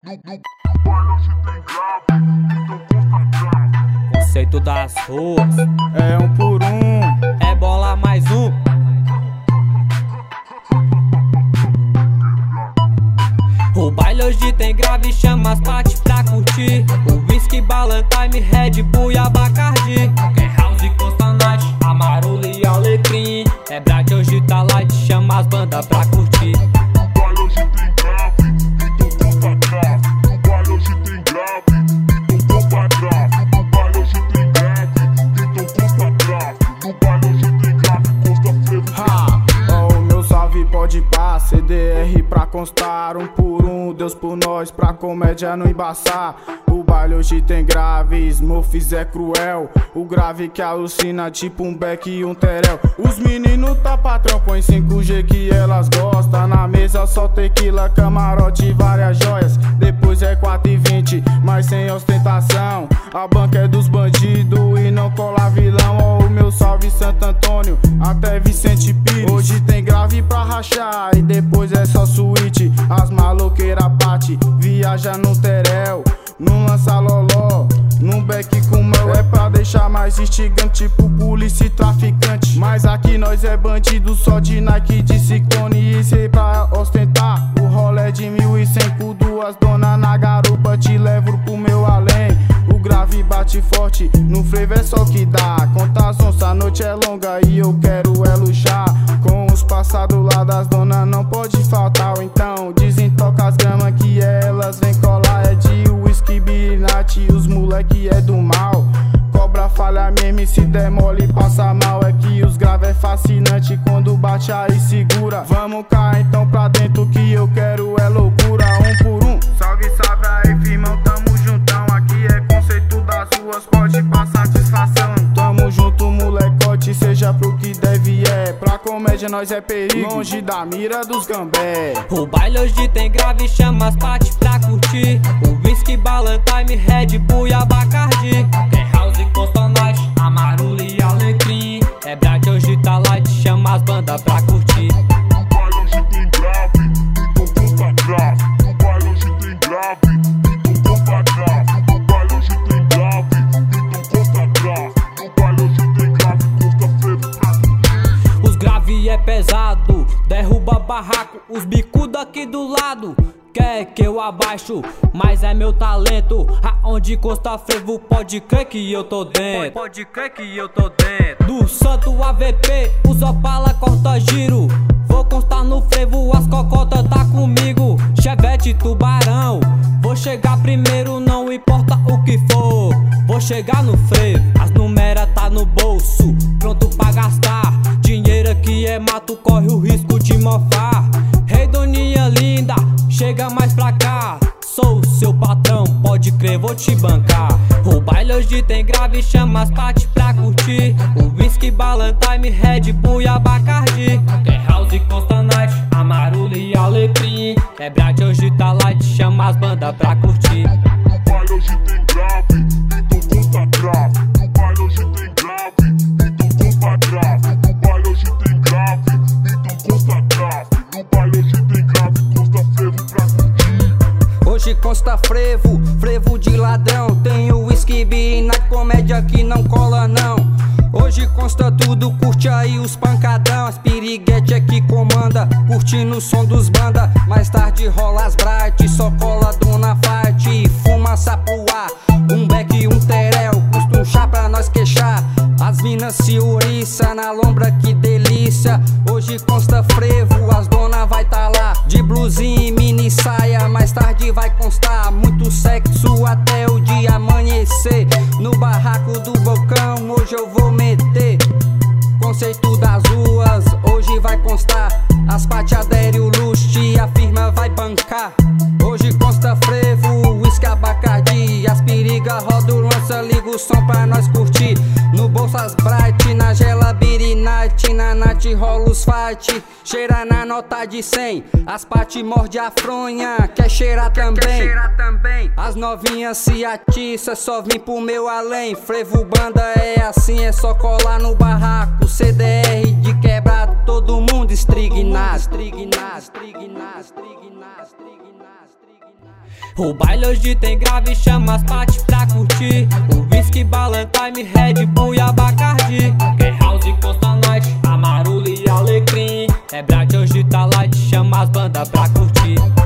Conceito das ruas é um por um, é bola mais um. O baile hoje tem grave, chama as partes pra curtir. O whisky, Ballantine, Red Bull e Abacardi. Quer house, Costa Night, Amarula e Alecrim. É Brad, hoje tá light, chama as bandas pra curtir. O baile hoje tem grave, então conta grave. O baile hoje tem grave, então conta grave. O baile hoje tem grave, então conta grave. O baile hoje tem grave, Costa Frevo. O meu salve pode pá, CDR pra constar, um por um, Deus por nós, pra comédia não embaçar. O baile hoje tem grave, Smurfs é cruel. O grave que alucina, tipo um Beck e um Terel. Os meninos tá patrão, põe 5G que elas gostam. Na mesa só tequila, camarote e várias joias. Depois é 4,20, mas sem ostentação. A banca é dos bandidos e não cola vilão. Ó, o meu salve Santo Antônio, até Vicente Pires. Hoje tem grave pra rachar e depois é só suíte. As maloqueira bate, viaja no Terel. Não lança loló, num beck com mel. É pra deixar mais instigante, tipo polícia e traficante. Mas aqui nós é bandido, só de Nike, de Ciclone. E sei pra ostentar, o rolê de 1.100 com duas donas na garupa. Te levo pro meu além. O grave bate forte, no frevo é só que dá. Conta as onças, a noite é longa e eu quero é luxar. Com os passados lá das donas não pode faltar. Ou então desentoca as gramas que elas vem colar. É de whisky, binate, os moleque é do mal. Cobra falha mesmo e se demole passa mal. É que os grave é fascinante, quando bate aí segura. Vamos cá então pra dentro que eu quero é loucura. Um por um, salve, salve aí firmão, tamo juntão. Aqui é conceito das ruas, pode passar satisfação. Tamo junto molecote, seja pro que deve é. Pra comédia nós é perigo, longe da mira dos gambé. O baile hoje tem grave, chama as partes pra curtir. O whisky, Ballantine, Red Bull e Abacardi. Quer house, Costa Night, Amarula e Alecrim. É Brad, hoje tá light, chama as bandas pra curtir. O baile hoje tem grave, então conta grave. O baile hoje tem grave, então conta grave. O baile hoje tem grave, então conta grave. O baile hoje tem grave, Costa Frevo pra curtir. Os grave é pesado, derruba barraco, os bicudos aqui do lado. Quer que eu abaixo, mas é meu talento. Aonde Costa Frevo, pode crer que eu tô dentro. Pode crer que eu tô dentro. Do santo AVP, os opala corta giro. Vou constar no frevo, as cocotas tá comigo. Chevette, tubarão, vou chegar primeiro, não importa o que for. Vou chegar no frevo, as numeras tá no bolso, pronto pra gastar. Dinheiro aqui é mato, corre o risco de mofar. Rei Doninha linda, chega mais pra cá. Sou seu patrão, pode crer, vou te bancar. O baile hoje tem grave, chama as partes pra curtir. O whisky, Ballantine, Red Bull e Abacardi. Quer house, Costa Night, Amarula e Alecrim. É Brad, hoje tá light, chama as bandas pra curtir. O baile hoje tem grave, então conta grave. O baile hoje tem grave, então conta grave. O baile hoje tem grave, então conta grave. O baile hoje tem grave, Costa Frevo pra curtir. Hoje Costa Frevo, frevo de ladrão. Tem o whisky, na comédia que não cola não. Hoje consta tudo, curte aí os pancadão. As piriguete é que comanda, curtindo o som dos banda. Mais tarde rola as bright, só cola dona fight. Fumaça pro ar, um beck e um terel. Custa um chá pra nós queixar. As minas se ouriça na lombra, que delícia. Hoje consta frevo, as dona vai tá lá de blusinha e mini saia. Mais tarde vai constar muito sexo até o dia amanhecer. No barraco do balcão hoje eu vou meter conceito das ruas, hoje vai constar. As pate adere o luxo, a firma vai bancar. Hoje consta frevo, whisky, Abacardi. As periga roda o lança, liga o som pra nós curtir. No bolso as bright, na gela birinite. Na night rola os fight, cheira na nota de 100. As pate morde a fronha, quer cheirar também. As novinhas se atiça, só vim pro meu além. Frevo banda é assim, é só colar no barraco. CDR de quebrado, todo mundo estrignado. O baile hoje tem grave, chama as partes pra curtir. O whisky, Ballantine, Red Bull e Abacardi. Quer house, Costa Night, Amarula e Alecrim. É Bright, hoje tá light, chama as bandas pra curtir.